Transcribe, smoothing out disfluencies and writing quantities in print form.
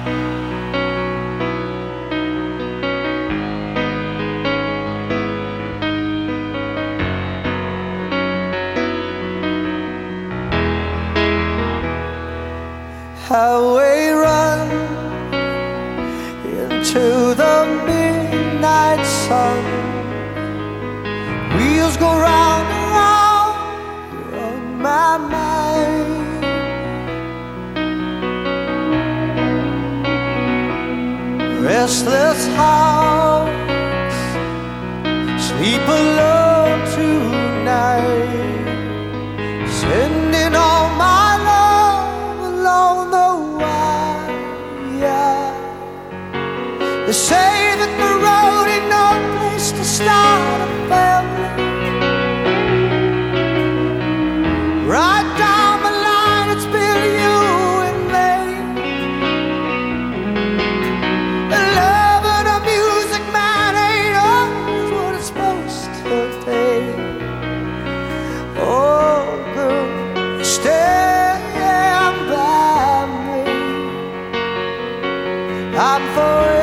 Highway run into the midnight sun. Wheels go round and round on my mind. Restless hearts sleep alone tonight, sending all my love along the wire. They say that the road ain't no place to start a family. Right down the line, it's been you and me. The love and the music, man, ain't always what it's supposed to be. Oh, girl, stand by me. I'm forever